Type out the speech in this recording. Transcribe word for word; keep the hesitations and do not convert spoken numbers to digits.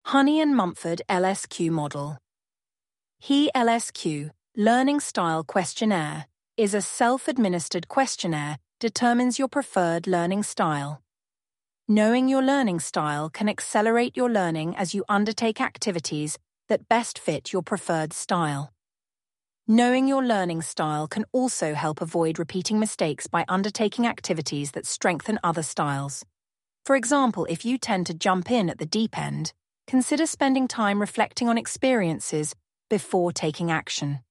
Honey and Mumford L S Q Model. He L S Q Learning Style Questionnaire is a self-administered questionnaire determines your preferred learning style. Knowing your learning style can accelerate your learning as you undertake activities that best fit your preferred style. Knowing your learning style can also help avoid repeating mistakes by undertaking activities that strengthen other styles. For example, if you tend to jump in at the deep end, consider spending time reflecting on experiences before taking action.